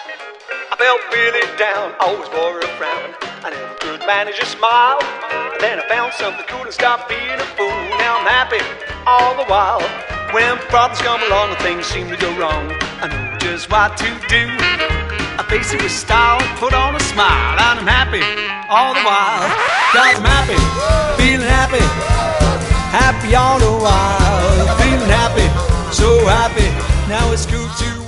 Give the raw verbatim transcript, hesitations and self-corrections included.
I felt really down, always wore a frown. I never could manage a smile. Then I found something cool and stopped being a fool. Now I'm happy all the while. When problems come along and things seem to go wrong, I know just what to do. I face it with style, put on a smile, and I'm happy all the while. Cause I'm happy, feeling happy, happy all the while. Feeling happy, so happy, now it's cool to